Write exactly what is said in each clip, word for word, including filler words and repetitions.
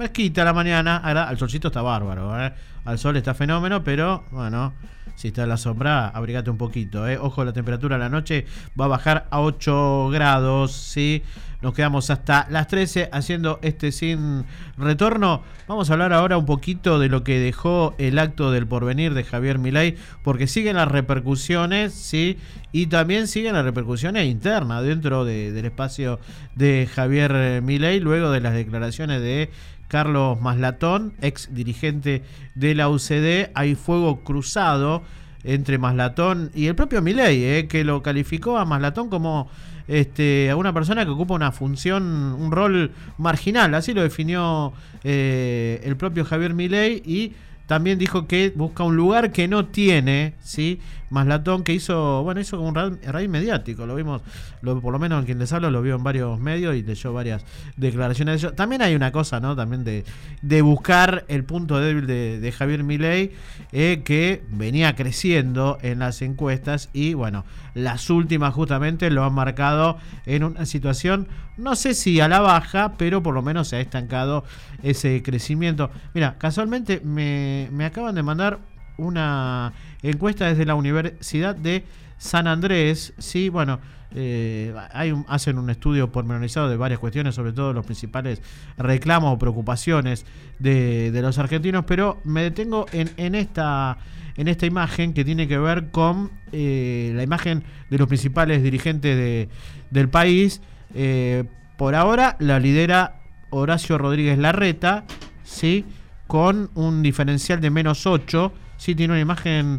fresquita la mañana, ahora al solcito está bárbaro, ¿eh? Al sol está fenómeno, pero bueno, si está en la sombra, abrigate un poquito, ¿eh? Ojo, la temperatura a la noche va a bajar a ocho grados, ¿sí? Nos quedamos hasta las trece haciendo este sin retorno. Vamos a hablar ahora un poquito de lo que dejó el acto del porvenir de Javier Milei, porque siguen las repercusiones, ¿sí? Y también siguen las repercusiones internas dentro de, del espacio de Javier Milei, luego de las declaraciones de Carlos Maslatón, ex dirigente de la U C D. Hay fuego cruzado entre Maslatón y el propio Milei, eh, que lo calificó a Maslatón como este, a una persona que ocupa una función, un rol marginal. Así lo definió eh, el propio Javier Milei, y también dijo que busca un lugar que no tiene, ¿sí? Maslatón, que hizo, bueno, hizo como un raíz mediático, lo vimos, lo, por lo menos en quien les hablo, lo vio en varios medios y leyó varias declaraciones de ellos. También hay una cosa, ¿no? También de, de buscar el punto débil de, de Javier Milei, eh, que venía creciendo en las encuestas, y bueno, las últimas justamente lo han marcado en una situación, no sé si a la baja, pero por lo menos se ha estancado ese crecimiento. Mira, casualmente me, me acaban de mandar una encuesta desde la Universidad de San Andrés, sí, bueno, eh, hay un, hacen un estudio pormenorizado de varias cuestiones, sobre todo los principales reclamos o preocupaciones de, de los argentinos, pero me detengo en, en esta en esta imagen que tiene que ver con eh, la imagen de los principales dirigentes de, del país. Eh, por ahora la lidera Horacio Rodríguez Larreta, sí, con un diferencial de menos ocho, sí, tiene una imagen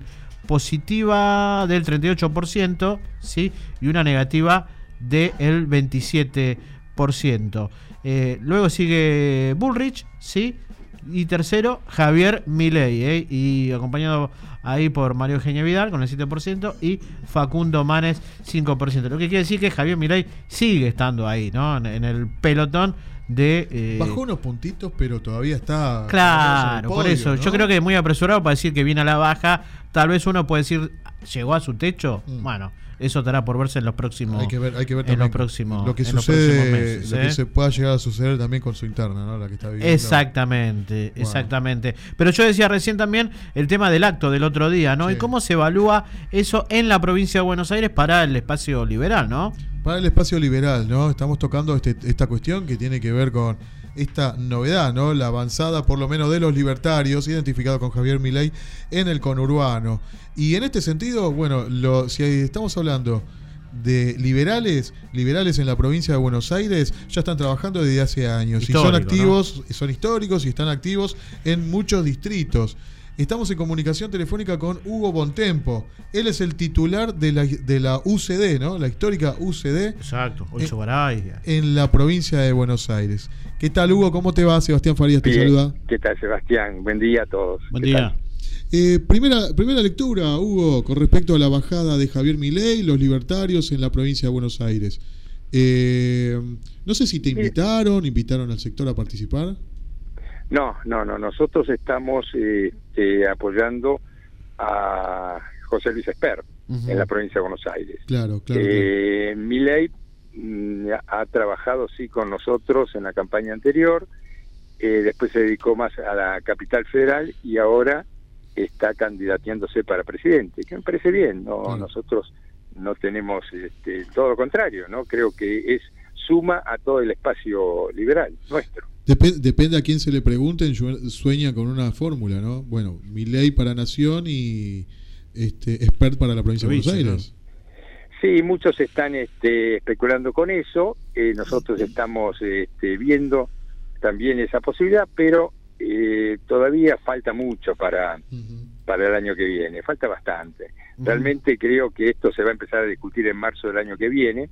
positiva del treinta y ocho por ciento, sí, y una negativa del veintisiete por ciento. Eh, luego sigue Bullrich, sí, y tercero Javier Milei, eh, y acompañado ahí por María Eugenia Vidal con el siete por ciento y Facundo Manes cinco por ciento. Lo que quiere decir que Javier Milei sigue estando ahí, ¿no? En, en el pelotón de eh... bajó unos puntitos, pero todavía está, claro, podio, por eso, ¿no? Yo creo que es muy apresurado para decir que viene a la baja. Tal vez uno puede decir llegó a su techo. Mm. Bueno, eso estará por verse en los próximos hay que ver, hay que ver en los próximos lo que en sucede, meses, lo ¿eh? que se pueda llegar a suceder también con su interna, ¿no? La que está viviendo. Exactamente, wow. exactamente. Pero yo decía recién también el tema del acto del otro día, ¿no? Sí. Y cómo se evalúa eso en la provincia de Buenos Aires para el espacio liberal, ¿no? Para el espacio liberal, ¿no? Estamos tocando este, esta cuestión que tiene que ver con esta novedad, ¿no? La avanzada, por lo menos, de los libertarios, identificado con Javier Milei en el conurbano. Y en este sentido, bueno, lo, si estamos hablando de liberales, liberales en la provincia de Buenos Aires ya están trabajando desde hace años. Histórico, y son activos, ¿no? Son históricos y están activos en muchos distritos. Estamos en comunicación telefónica con Hugo Bontempo. Él es el titular de la, de la U C D, ¿no? La histórica U C D. Exacto, Ocho Garay. En la provincia de Buenos Aires. ¿Qué tal, Hugo? ¿Cómo te va? Sebastián Farías te Bien. saluda. ¿Qué tal, Sebastián? Buen día a todos. Buen día. Eh, primera, primera lectura, Hugo, con respecto a la bajada de Javier Milei, los libertarios en la provincia de Buenos Aires. Eh, no sé si te invitaron, invitaron al sector a participar. No, no, no. Nosotros estamos eh, eh, apoyando a José Luis Esper uh-huh. en la provincia de Buenos Aires. Claro, claro. Eh, claro. Milei mm, ha trabajado sí con nosotros en la campaña anterior, eh, después se dedicó más a la capital federal y ahora está candidateándose para presidente, que me parece bien. No, uh-huh. Nosotros no tenemos este, todo lo contrario, no creo que es suma a todo el espacio liberal nuestro. Dep- depende a quién se le pregunten, sueña con una fórmula, ¿no? Bueno, Milei para Nación y este Expert para la provincia de Buenos Aires. Sí, muchos están este, especulando con eso. Eh, nosotros estamos este, viendo también esa posibilidad, pero eh, todavía falta mucho para, uh-huh. para el año que viene. Falta bastante. Uh-huh. Realmente creo que esto se va a empezar a discutir en marzo del año que viene,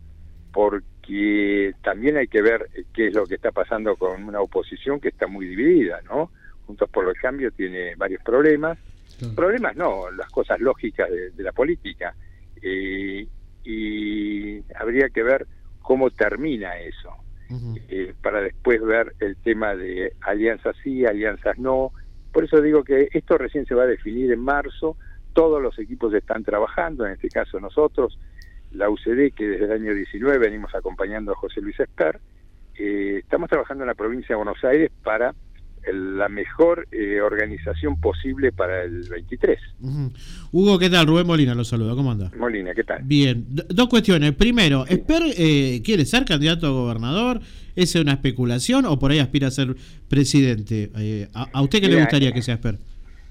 porque también hay que ver qué es lo que está pasando con una oposición que está muy dividida, ¿no? Juntos por el Cambio tiene varios problemas, claro. Problemas no, las cosas lógicas de, de la política, eh, y habría que ver cómo termina eso, uh-huh. eh, para después ver el tema de alianzas sí, alianzas no. Por eso digo que esto recién se va a definir en marzo. Todos los equipos están trabajando, en este caso nosotros, la U C D, que desde el año diecinueve venimos acompañando a José Luis Esper, eh, estamos trabajando en la provincia de Buenos Aires para el, la mejor eh, organización posible para el veintitrés. Uh-huh. Hugo, ¿qué tal? Rubén Molina lo saluda, ¿cómo anda? Molina, ¿qué tal? Bien, D- dos cuestiones. Primero, sí. ¿Esper eh, quiere ser candidato a gobernador? ¿Es una especulación o por ahí aspira a ser presidente? Eh, ¿a, ¿A usted qué Mira, le gustaría eh, que sea Esper?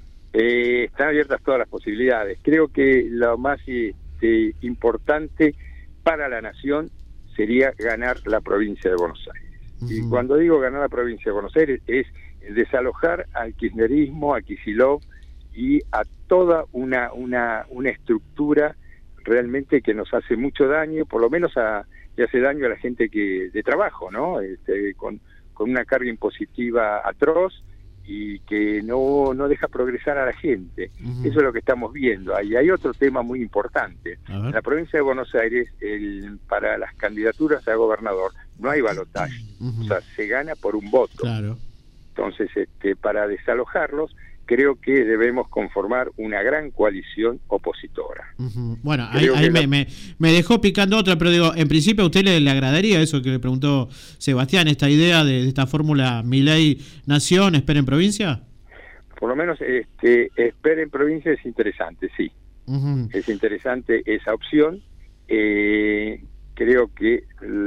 Eh, están abiertas todas las posibilidades. Creo que lo más este, importante para la nación sería ganar la provincia de Buenos Aires. Uh-huh. Y cuando digo ganar la provincia de Buenos Aires es desalojar al kirchnerismo, a Kicillof y a toda una, una, una estructura realmente que nos hace mucho daño, por lo menos a, le hace daño a la gente que de trabajo, ¿no? Este, con, con una carga impositiva atroz y que no, no deja progresar a la gente. Uh-huh. Eso es lo que estamos viendo. Y hay otro tema muy importante. En la provincia de Buenos Aires, el, para las candidaturas a gobernador, no hay balotaje. Uh-huh. O sea, se gana por un voto. Claro. Entonces, este, para desalojarlos, creo que debemos conformar una gran coalición opositora. Uh-huh. Bueno, creo ahí, ahí me, la... me, me dejó picando otra, pero digo, en principio a usted le, le agradaría eso que le preguntó Sebastián, esta idea de, de esta fórmula Milei-Nación, Esper en provincia. Por lo menos este, Esper en provincia es interesante, sí. Uh-huh. Es interesante esa opción. Eh, creo que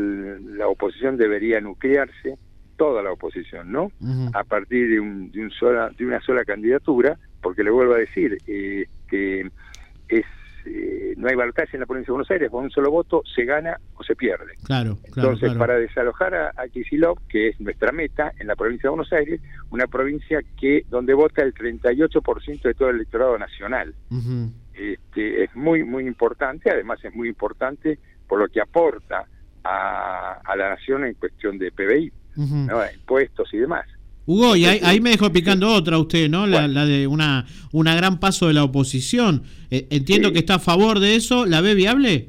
la oposición debería nuclearse, toda la oposición, ¿no? Uh-huh. A partir de, un, de, un sola, de una sola candidatura, porque le vuelvo a decir eh, que es eh, no hay balotaje en la provincia de Buenos Aires, con un solo voto se gana o se pierde. Claro, claro. Entonces, claro. para desalojar a, a Kicillof, que es nuestra meta en la provincia de Buenos Aires, una provincia que donde vota el treinta y ocho por ciento de todo el electorado nacional. Uh-huh. Este, es muy, muy importante, además es muy importante por lo que aporta a, a la nación en cuestión de P B I. Uh-huh. ¿No? Impuestos y demás. Hugo, y ahí, ahí me dejó picando otra usted, ¿no? La, bueno. la de una una gran paso de la oposición. Eh, entiendo sí. que está a favor de eso. ¿La ve viable?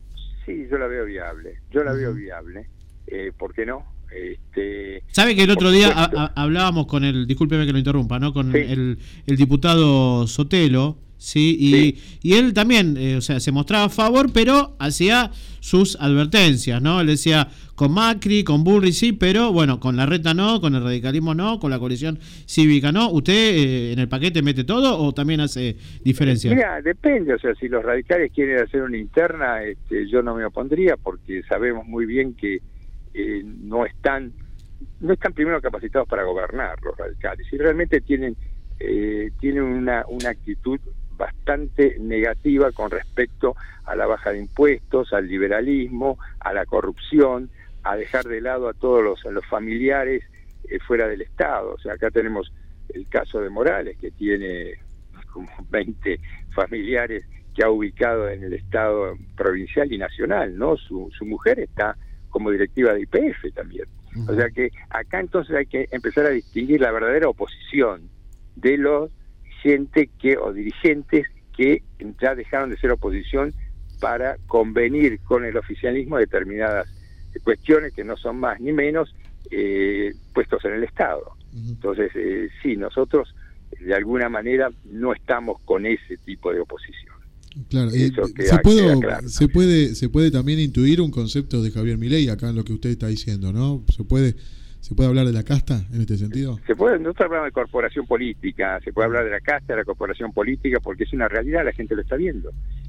Sí, yo la veo viable. Yo la uh-huh. veo viable. Eh, ¿Por qué no? Este, ¿Sabe que el otro día a, a, hablábamos con el, discúlpeme que lo interrumpa, ¿no? Con sí. el, el diputado Sotelo, ¿sí? Y, sí. y él también, eh, o sea, se mostraba a favor, pero hacía sus advertencias, ¿no? Él decía, con Macri, con Bullrich sí, pero bueno, con la reta no, con el radicalismo no, con la coalición cívica no. ¿Usted eh, en el paquete mete todo o también hace diferencias? Mira, depende, o sea, si los radicales quieren hacer una interna, este, yo no me opondría, porque sabemos muy bien que eh, no están no están primero capacitados para gobernar los radicales, y realmente tienen eh, tienen una, una actitud bastante negativa con respecto a la baja de impuestos, al liberalismo, a la corrupción, a dejar de lado a todos los, a los familiares eh, fuera del Estado. O sea, acá tenemos el caso de Morales, que tiene como veinte familiares que ha ubicado en el Estado provincial y nacional, ¿no? Su, su mujer está como directiva de Y P F también. Uh-huh. O sea que acá entonces hay que empezar a distinguir la verdadera oposición de los gente que o dirigentes que ya dejaron de ser oposición para convenir con el oficialismo determinadas cuestiones que no son más ni menos eh, puestos en el Estado. Uh-huh. Entonces, eh, sí, nosotros de alguna manera no estamos con ese tipo de oposición. Claro, eh, se, puede, claro. se puede se puede también intuir un concepto de Javier Milei acá en lo que usted está diciendo, ¿no? Se puede se puede hablar de la casta en este sentido. Se puede, nosotros hablamos de corporación política, se puede hablar de la casta, de la corporación política, porque es una realidad, la gente lo está viendo.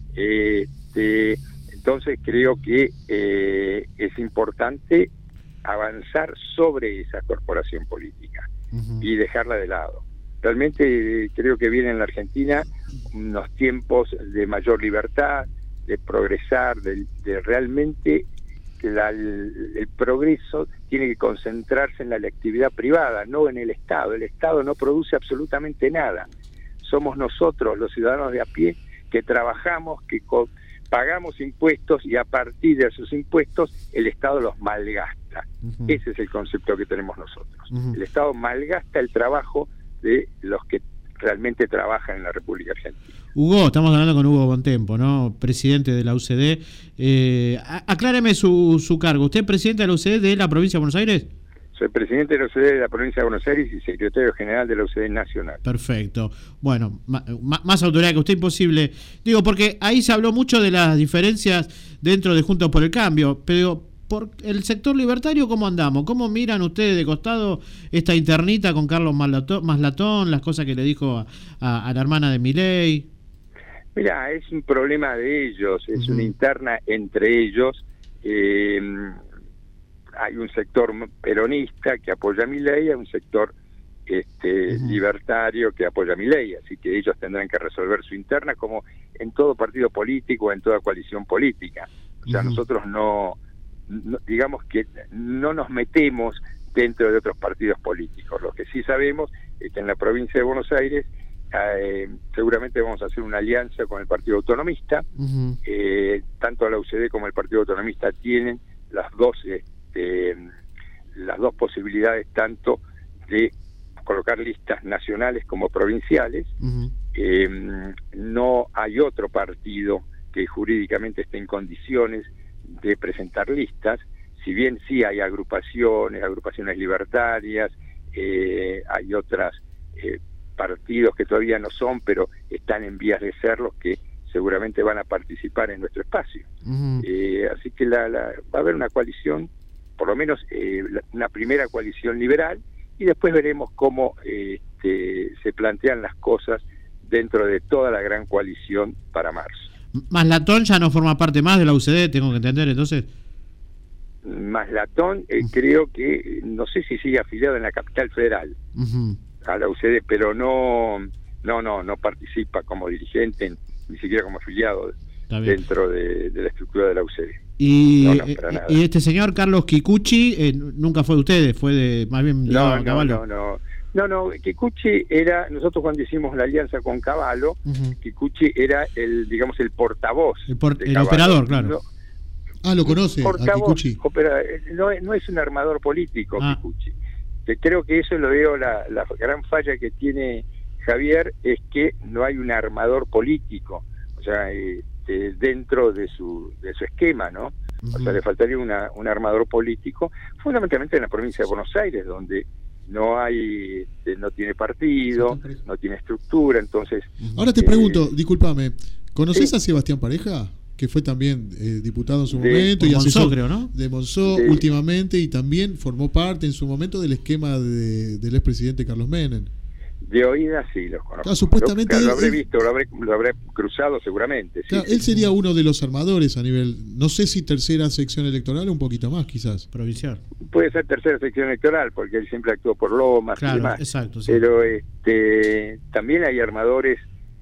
Eh, este, entonces creo que eh, es importante avanzar sobre esa corporación política uh-huh. y dejarla de lado. Realmente eh, creo que viene en la Argentina unos tiempos de mayor libertad, de progresar, de, de realmente la, el, el progreso tiene que concentrarse en la actividad privada, no en el Estado. El Estado no produce absolutamente nada. Somos nosotros, los ciudadanos de a pie, que trabajamos, que co- pagamos impuestos y a partir de esos impuestos el Estado los malgasta. Uh-huh. Ese es el concepto que tenemos nosotros. Uh-huh. El Estado malgasta el trabajo de los que realmente trabajan en la República Argentina. Hugo, estamos hablando con Hugo Bontempo, ¿no? Presidente de la U C D. Eh, acláreme su, su cargo. ¿Usted es presidente de la U C D de la provincia de Buenos Aires? Soy presidente de la U C D de la provincia de Buenos Aires y secretario general de la U C D nacional. Perfecto. Bueno, ma, ma, más autoridad que usted imposible. Digo, porque ahí se habló mucho de las diferencias dentro de Juntos por el Cambio, pero por el sector libertario, ¿cómo andamos? ¿Cómo miran ustedes de costado esta internita con Carlos Maslatón, las cosas que le dijo a, a, a la hermana de Milei? Mira, es un problema de ellos, es uh-huh. una interna entre ellos. Eh, hay un sector peronista que apoya a Milei, hay un sector este uh-huh. libertario que apoya a Milei, así que ellos tendrán que resolver su interna como en todo partido político, en toda coalición política. O sea, uh-huh. nosotros no, no, digamos que no nos metemos dentro de otros partidos políticos. Lo que sí sabemos es que en la provincia de Buenos Aires eh, seguramente vamos a hacer una alianza con el Partido Autonomista. Uh-huh. eh, tanto la U C D como el Partido Autonomista tienen las dos este, las dos posibilidades, tanto de colocar listas nacionales como provinciales. Uh-huh. eh, no hay otro partido que jurídicamente esté en condiciones de presentar listas, si bien sí hay agrupaciones, agrupaciones libertarias, eh, hay otras eh, partidos que todavía no son, pero están en vías de serlos, que seguramente van a participar en nuestro espacio. Uh-huh. eh, así que la, la, va a haber una coalición, por lo menos eh, la, una primera coalición liberal, y después veremos cómo eh, este, se plantean las cosas dentro de toda la gran coalición para marzo. Maslatón ya no forma parte más de la U C D, tengo que entender, entonces. Maslatón eh, uh-huh. creo que, no sé si sigue afiliado en la Capital Federal, uh-huh. a la U C D, pero no, no, no, no participa como dirigente, ni siquiera como afiliado dentro de, de la estructura de la U C D. Y, no, no, y este señor Carlos Kikuchi eh, nunca fue de ustedes, fue de más bien no, a Cavallo. No, no, no, no, Kikuchi era, nosotros cuando hicimos la alianza con Cavallo, uh-huh. Kikuchi era el, digamos, el portavoz, el, por, el operador, claro. No, ah, lo conoce, portavoz, a Kikuchi. Opera, no, no es un armador político, ah. Kikuchi. Que creo que eso lo veo, la, la gran falla que tiene Javier es que no hay un armador político, o sea, eh, eh, dentro de su de su esquema, ¿no? Uh-huh. O sea, le faltaría una, un armador político, fundamentalmente en la provincia de Buenos Aires, donde no hay, este, no tiene partido, no tiene estructura, entonces... Ahora te eh, pregunto, discúlpame, ¿conoces sí. a Sebastián Pareja? Que fue también eh, diputado en su de, momento y asesor, creo, ¿no? De Monzó de, últimamente, y también formó parte en su momento del esquema de, del expresidente Carlos Menem. De oídas sí los conozco. Claro, supuestamente lo, claro, lo habré él, visto, lo habré, lo habré cruzado seguramente. Sí, claro, sí. Él sería uno de los armadores a nivel, no sé si tercera sección electoral o un poquito más quizás. Provincial. Puede ser tercera sección electoral, porque él siempre actuó por Lomas claro, y demás. Exacto, sí. Pero este, también hay armadores,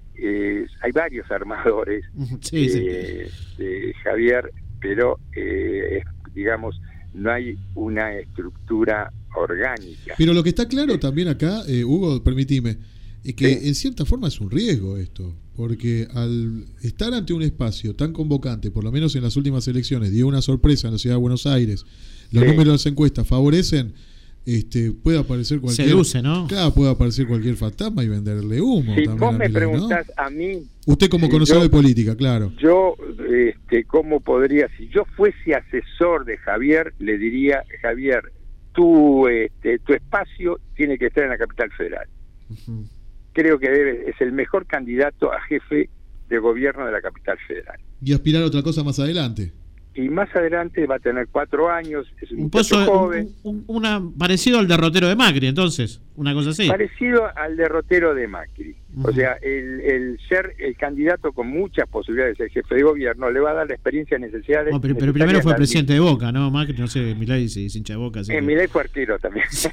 eh, hay varios armadores, sí, eh, sí. de Javier, pero eh, digamos, no hay una estructura orgánica. Pero lo que está claro también acá, eh, Hugo, permitime, es que sí. en cierta forma es un riesgo esto, porque al estar ante un espacio tan convocante, por lo menos en las últimas elecciones, dio una sorpresa en la ciudad de Buenos Aires, los sí. números de las encuestas favorecen, este, puede aparecer cualquier... Seduce, ¿no? Claro, puede aparecer cualquier fantasma y venderle humo. Si también vos a me Milei, preguntás ¿no? a mí... Usted como si conocedor yo, de política, claro. Yo, este, ¿cómo podría? Si yo fuese asesor de Javier, le diría, Javier, tu, este, tu espacio tiene que estar en la Capital Federal. Uh-huh. Creo que debe, es el mejor candidato a jefe de gobierno de la Capital Federal. Y aspirar a otra cosa más adelante. Y más adelante va a tener cuatro años, es un, un pozo joven. Un, un, una, parecido al derrotero de Macri, entonces, una cosa así. Parecido al derrotero de Macri. Uh-huh. O sea, el, el ser el candidato con muchas posibilidades de ser jefe de gobierno le va a dar la experiencia necesaria. No, pero, pero primero fue presidente de Boca, ¿no? Macri, no sé, Milei se hincha de Boca. Eh, Milei fue arquero también. Sí.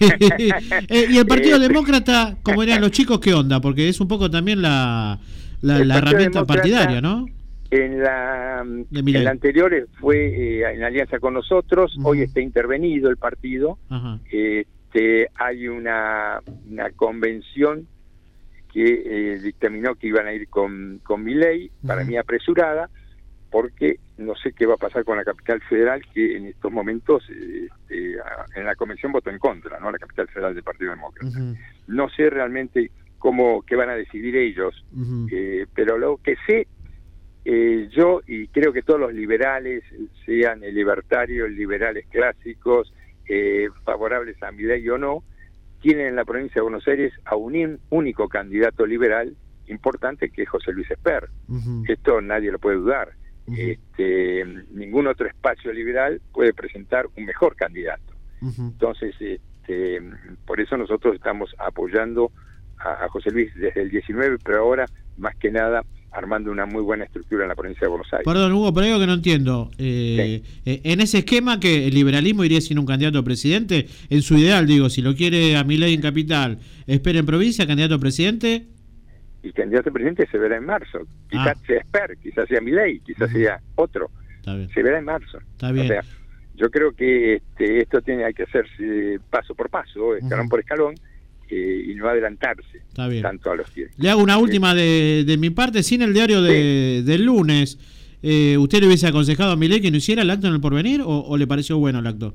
eh, y el Partido eh, Demócrata, como eran los chicos, ¿qué onda? Porque es un poco también la, la, la herramienta partidaria, ¿no? En la, en la anterior fue eh, en alianza con nosotros, uh-huh. hoy está intervenido el partido, uh-huh. este, hay una, una convención que eh, dictaminó que iban a ir con, con Milei, uh-huh. para mí apresurada, porque no sé qué va a pasar con la Capital Federal, que en estos momentos este, en la convención votó en contra, ¿no? La Capital Federal del Partido Demócrata. Uh-huh. No sé realmente cómo qué van a decidir ellos, uh-huh. eh, pero lo que sé, Eh, yo y creo que todos los liberales, sean el libertarios, liberales clásicos, eh, favorables a Milei o no, tienen en la provincia de Buenos Aires a un único candidato liberal importante, que es José Luis Esper. Uh-huh. Esto nadie lo puede dudar. uh-huh. este, ningún otro espacio liberal puede presentar un mejor candidato. Uh-huh. Entonces, este, por eso nosotros estamos apoyando a, a José Luis desde el diecinueve, pero ahora, más que nada, armando una muy buena estructura en la provincia de Buenos Aires. Perdón, Hugo, pero algo que no entiendo. Eh, sí. eh, en ese esquema que el liberalismo iría sin un candidato a presidente, en su ideal, digo, si lo quiere a Milei en capital, espera en provincia, candidato a presidente. Y candidato a presidente se verá en marzo. Quizás ah. sea Esper, quizás sea Milei, quizás uh-huh. sea otro. Está bien. Se verá en marzo. Está bien. O sea, yo creo que este, esto tiene hay que hacerse paso por paso, escalón uh-huh. por escalón, eh, y no adelantarse tanto a los tiempos. Le hago una última de, de mi parte, sin el diario de, sí. del lunes. Eh, ¿Usted le hubiese aconsejado a Milei que no hiciera el acto en el Porvenir o, o le pareció bueno el acto?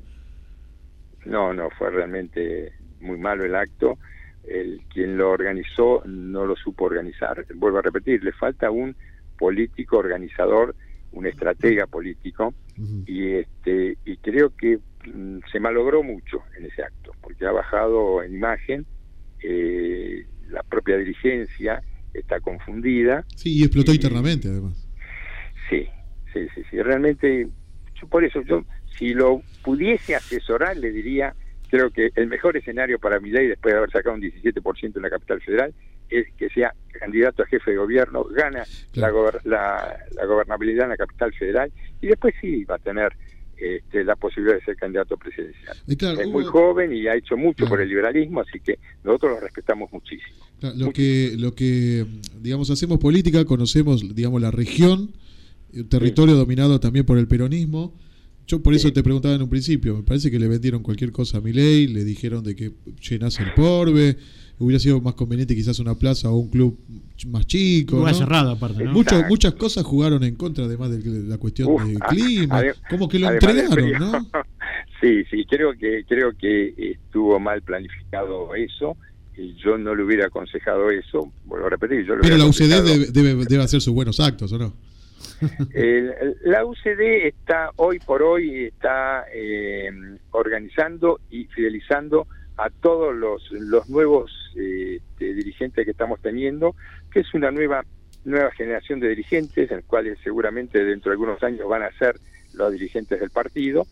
No, no, fue realmente muy malo el acto. El quien lo organizó no lo supo organizar. Vuelvo a repetir, le falta un político organizador, un estratega político, uh-huh. y este y creo que mm, se malogró mucho en ese acto, porque ha bajado en imagen, eh, la propia dirigencia está confundida. Sí, y explotó y, internamente, además. Sí, sí, sí, sí. Realmente, yo por eso, yo si lo pudiese asesorar, le diría, creo que el mejor escenario para Milei, después de haber sacado un diecisiete por ciento en la capital federal, es que sea candidato a jefe de gobierno, gana claro. la, gober- la, la gobernabilidad en la capital federal, y después sí va a tener este, la posibilidad de ser candidato presidencial. Claro, es Hugo, muy joven y ha hecho mucho claro. por el liberalismo, así que nosotros lo respetamos muchísimo. Claro, lo que lo que digamos hacemos política, conocemos digamos la región, un territorio sí. dominado también por el peronismo. Yo por eso sí. te preguntaba en un principio, me parece que le vendieron cualquier cosa a Milei, le dijeron de que llenase el Porve, hubiera sido más conveniente quizás una plaza o un club más chico, ¿no? cerrado aparte, ¿no? Muchas, muchas cosas jugaron en contra, además de la cuestión Uf, del clima, a, como que lo entregaron, ¿no? Sí, sí, creo que creo que estuvo mal planificado eso, y yo no le hubiera aconsejado eso, vuelvo a repetir. Yo Pero la U C D debe, debe, debe hacer sus buenos actos, ¿o no? El, la U C D está hoy por hoy está eh, organizando y fidelizando a todos los, los nuevos eh, de dirigentes que estamos teniendo, que es una nueva nueva generación de dirigentes, en los cuales seguramente dentro de algunos años van a ser los dirigentes del partido,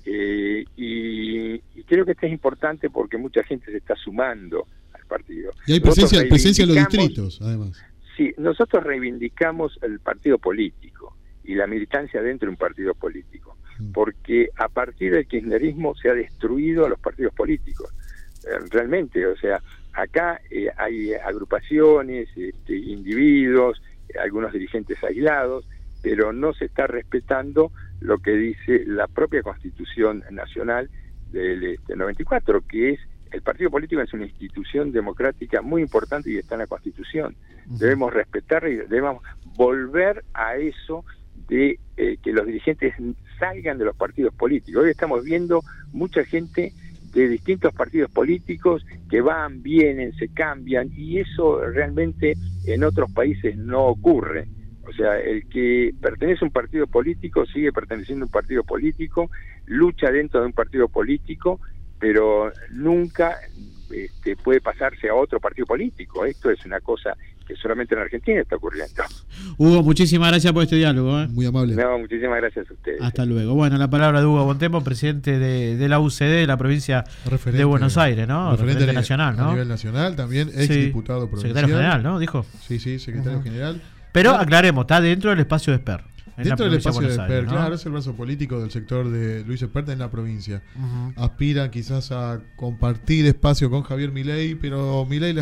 eh, y, y creo que esto es importante porque mucha gente se está sumando al partido. Y hay presencia, presencia en los distritos, además. Sí, nosotros reivindicamos el partido político y la militancia dentro de un partido político, porque a partir del kirchnerismo se ha destruido a los partidos políticos, eh, realmente, o sea, acá eh, hay agrupaciones, este, individuos, eh, algunos dirigentes aislados, pero no se está respetando lo que dice la propia Constitución Nacional del este, noventa y cuatro, que es el partido político es una institución democrática muy importante y está en la Constitución. Debemos respetarla y debemos volver a eso de eh, que los dirigentes salgan de los partidos políticos. Hoy estamos viendo mucha gente de distintos partidos políticos que van, vienen, se cambian, y eso realmente en otros países no ocurre. O sea, el que pertenece a un partido político sigue perteneciendo a un partido político, lucha dentro de un partido político, pero nunca este, puede pasarse a otro partido político. Esto es una cosa que solamente en Argentina está ocurriendo. Hugo, muchísimas gracias por este diálogo. ¿eh? Muy amable. No, muchísimas gracias a ustedes. Hasta luego. Bueno, la palabra de Hugo Bontempo, presidente de, de la U C D de la provincia referente, de Buenos Aires, ¿no? Referente, referente nacional, ¿no? A nivel nacional también, ex sí. diputado provincial. Secretario general, ¿no? Dijo. Sí, sí, secretario uh-huh. general. Pero ah, aclaremos, está dentro del espacio de Esper. Dentro del espacio de Esper, ¿no? Claro, es el brazo político del sector de Luis Espert en la provincia. Uh-huh. Aspira quizás a compartir espacio con Javier Milei, pero Milei